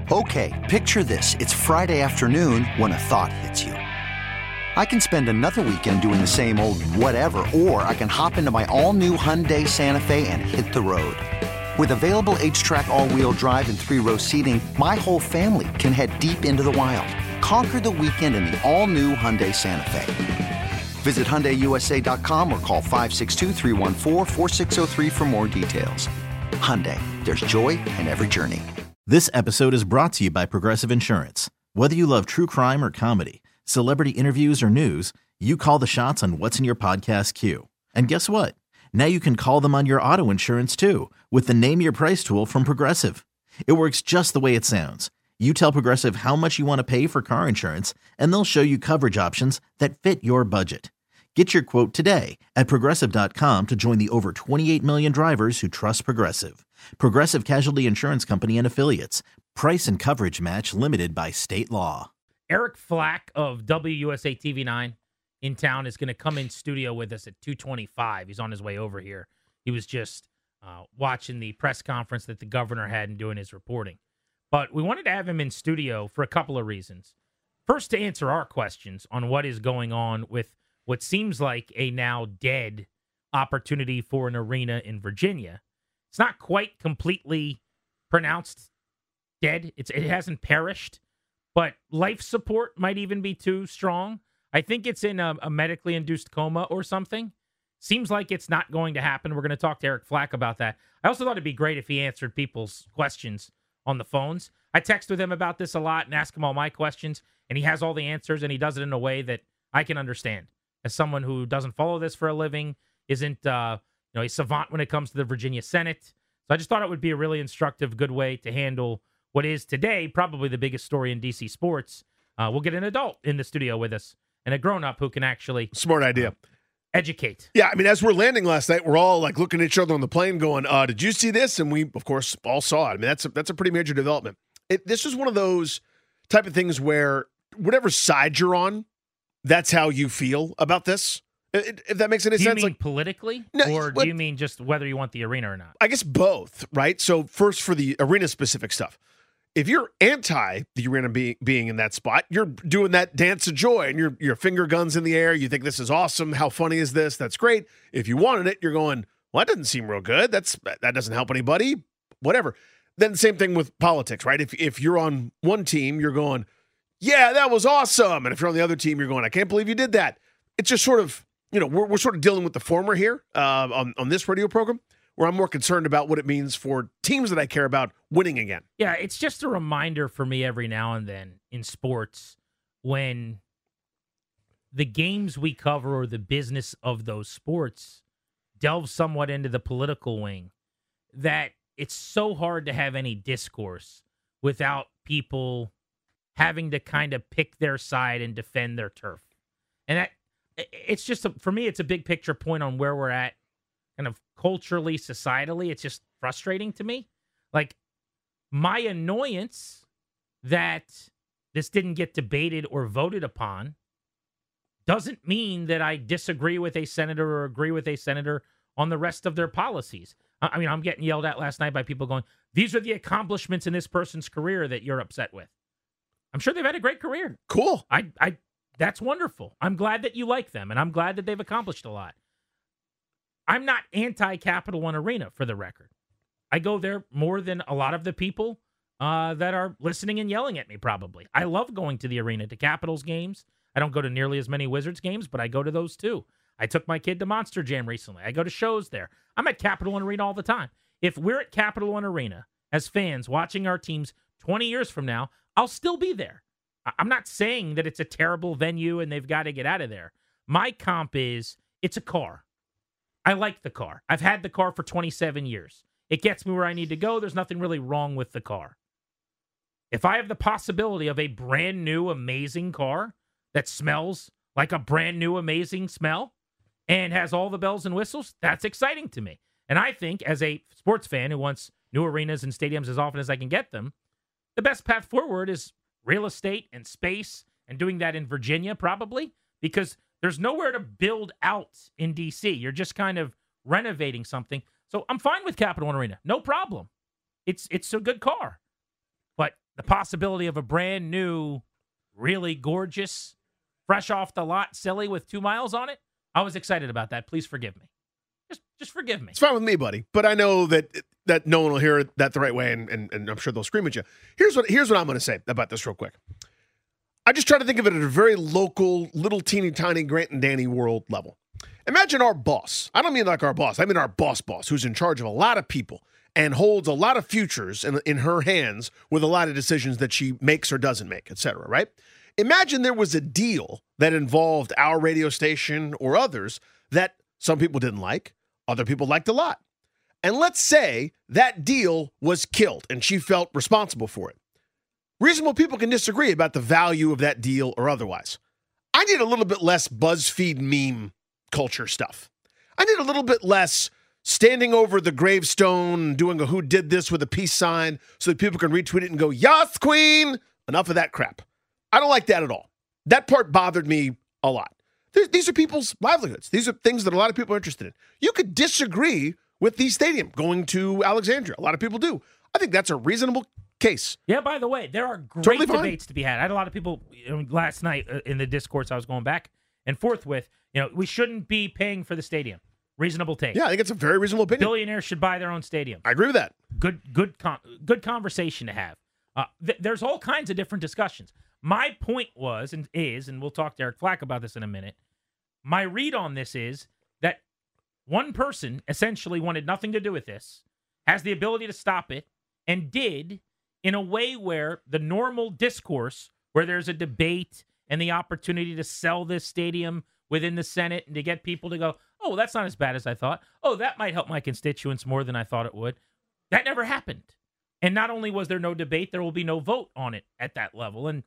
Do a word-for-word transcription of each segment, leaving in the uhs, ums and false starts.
Okay, picture this. It's Friday afternoon when a thought hits you. I can spend another weekend doing the same old whatever, or I can hop into my all-new Hyundai Santa Fe and hit the road. With available H-Track all-wheel drive and three-row seating, my whole family can head deep into the wild. Conquer the weekend in the all-new Hyundai Santa Fe. Visit Hyundai U S A dot com or call five six two, three one four, four six zero three for more details. Hyundai, there's joy in every journey. This episode is brought to you by Progressive Insurance. Whether you love true crime or comedy, celebrity interviews or news, you call the shots on what's in your podcast queue. And guess what? Now you can call them on your auto insurance too with the Name Your Price tool from Progressive. It works just the way it sounds. You tell Progressive how much you want to pay for car insurance, and they'll show you coverage options that fit your budget. Get your quote today at Progressive dot com to join the over twenty-eight million drivers who trust Progressive. Progressive Casualty Insurance Company and Affiliates. Price and coverage match limited by state law. Eric Flack of W U S A T V nine in town is going to come in studio with us at two twenty-five. He's on his way over here. He was just uh, watching the press conference that the governor had and doing his reporting. But we wanted to have him in studio for a couple of reasons. First, to answer our questions on what is going on with what seems like a now dead opportunity for an arena in Virginia. It's not quite completely pronounced dead. It's, it hasn't perished, but life support might even be too strong. I think it's in a, a medically induced coma or something. Seems like it's not going to happen. We're going to talk to Eric Flack about that. I also thought it'd be great if he answered people's questions on the phones. I text with him about this a lot and ask him all my questions, and he has all the answers, and he does it in a way that I can understand. As someone who doesn't follow this for a living, isn't uh, you know, a savant when it comes to the Virginia Senate. So I just thought it would be a really instructive, good way to handle what is today probably the biggest story in D C sports. Uh, we'll get an adult in the studio with us and a grown-up who can actually smart idea. Uh, educate. Yeah, I mean, as we're landing last night, we're all like looking at each other on the plane going, uh, did you see this? And we, of course, all saw it. I mean, that's a, that's a pretty major development. It, this is one of those type of things where whatever side you're on, that's how you feel about this. If that makes any sense. Do you sense, mean like politically, no, or what, do you mean just whether you want the arena or not? I guess both, right? So first, for the arena-specific stuff, if you're anti the arena be, being in that spot, you're doing that dance of joy, and your your finger guns in the air. You think this is awesome. How funny is this? That's great. If you wanted it, you're going, well, that doesn't seem real good. That's that doesn't help anybody. Whatever. Then the same thing with politics, right? If if you're on one team, you're going, yeah, that was awesome. And if you're on the other team, you're going, I can't believe you did that. It's just sort of, you know, we're we're sort of dealing with the former here uh, on, on this radio program, where I'm more concerned about what it means for teams that I care about winning again. Yeah, it's just a reminder for me every now and then in sports when the games we cover or the business of those sports delve somewhat into the political wing, that it's so hard to have any discourse without people having to kind of pick their side and defend their turf. And that it's just, a, for me, it's a big picture point on where we're at kind of culturally, societally. It's just frustrating to me. Like, my annoyance that this didn't get debated or voted upon doesn't mean that I disagree with a senator or agree with a senator on the rest of their policies. I mean, I'm getting yelled at last night by people going, these are the accomplishments in this person's career that you're upset with. I'm sure they've had a great career. Cool. I, I, that's wonderful. I'm glad that you like them, and I'm glad that they've accomplished a lot. I'm not anti-Capital One Arena, for the record. I go there more than a lot of the people uh, that are listening and yelling at me, probably. I love going to the arena, to Capitals games. I don't go to nearly as many Wizards games, but I go to those too. I took my kid to Monster Jam recently. I go to shows there. I'm at Capital One Arena all the time. If we're at Capital One Arena as fans watching our teams twenty years from now, I'll still be there. I'm not saying that it's a terrible venue and they've got to get out of there. My comp is, it's a car. I like the car. I've had the car for twenty-seven years. It gets me where I need to go. There's nothing really wrong with the car. If I have the possibility of a brand new, amazing car that smells like a brand new, amazing smell and has all the bells and whistles, that's exciting to me. And I think, as a sports fan who wants new arenas and stadiums as often as I can get them, the best path forward is real estate and space, and doing that in Virginia probably, because there's nowhere to build out in D C. You're just kind of renovating something. So I'm fine with Capital One Arena. No problem. It's it's a good car. But the possibility of a brand new, really gorgeous, fresh off the lot silly with two miles on it, I was excited about that. Please forgive me. Just just forgive me. It's fine with me, buddy. But I know that that no one will hear that the right way, and, and, and I'm sure they'll scream at you. Here's what here's what I'm going to say about this real quick. I just try to think of it at a very local, little teeny tiny Grant and Danny world level. Imagine our boss. I don't mean like our boss. I mean our boss boss, who's in charge of a lot of people and holds a lot of futures in, in her hands with a lot of decisions that she makes or doesn't make, et cetera, right? Imagine there was a deal that involved our radio station or others that some people didn't like, other people liked a lot. And let's say that deal was killed and she felt responsible for it. Reasonable people can disagree about the value of that deal or otherwise. I need a little bit less BuzzFeed meme culture stuff. I need a little bit less standing over the gravestone, doing a who did this with a peace sign so that people can retweet it and go, "Yas, queen!" Enough of that crap. I don't like that at all. That part bothered me a lot. These are people's livelihoods. These are things that a lot of people are interested in. You could disagree with the stadium going to Alexandria. A lot of people do. I think that's a reasonable case. Yeah, by the way, there are great Totally fine. debates to be had. I had a lot of people you know, last night uh, in the discourse I was going back and forth with, you know, we shouldn't be paying for the stadium. Reasonable take. Yeah, I think it's a very reasonable opinion. Billionaires should buy their own stadium. I agree with that. Good good, con- good conversation to have. Uh, th- there's all kinds of different discussions. My point was and is, and we'll talk to Eric Flack about this in a minute, my read on this is that one person essentially wanted nothing to do with this, has the ability to stop it, and did in a way where the normal discourse, where there's a debate and the opportunity to sell this stadium within the Senate and to get people to go, oh, that's not as bad as I thought. Oh, that might help my constituents more than I thought it would. That never happened. And not only was there no debate, there will be no vote on it at that level. And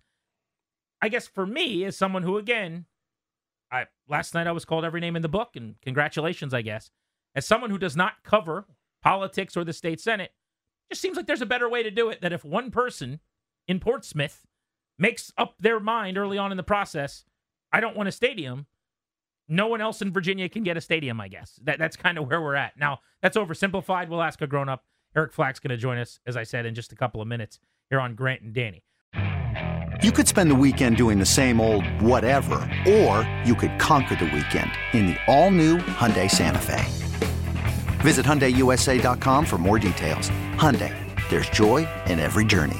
I guess for me, as someone who, again, I last night I was called every name in the book, and congratulations, I guess. As someone who does not cover politics or the state Senate, it just seems like there's a better way to do it, that if one person in Portsmouth makes up their mind early on in the process, I don't want a stadium, no one else in Virginia can get a stadium, I guess. That That's kind of where we're at. Now, that's oversimplified. We'll ask a grown-up. Eric Flack's going to join us, as I said, in just a couple of minutes here on Grant and Danny. You could spend the weekend doing the same old whatever, or you could conquer the weekend in the all-new Hyundai Santa Fe. Visit Hyundai U S A dot com for more details. Hyundai, there's joy in every journey.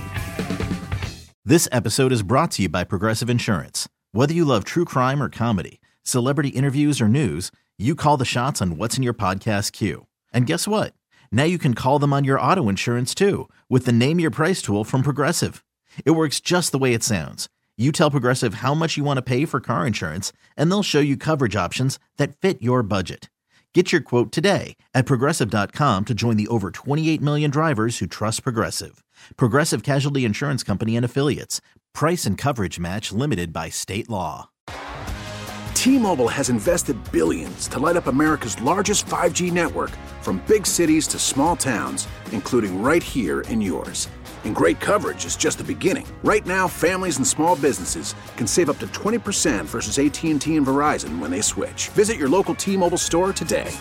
This episode is brought to you by Progressive Insurance. Whether you love true crime or comedy, celebrity interviews or news, you call the shots on what's in your podcast queue. And guess what? Now you can call them on your auto insurance too, with the Name Your Price tool from Progressive. It works just the way it sounds. You tell Progressive how much you want to pay for car insurance, and they'll show you coverage options that fit your budget. Get your quote today at Progressive dot com to join the over twenty-eight million drivers who trust Progressive. Progressive Casualty Insurance Company and Affiliates. Price and coverage match limited by state law. T-Mobile has invested billions to light up America's largest five G network, from big cities to small towns, including right here in yours. And great coverage is just the beginning. Right now, families and small businesses can save up to twenty percent versus A T and T and Verizon when they switch. Visit your local T-Mobile store today.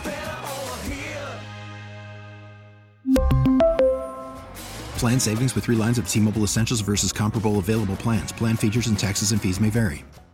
Plan savings with three lines of T-Mobile Essentials versus comparable available plans. Plan features and taxes and fees may vary.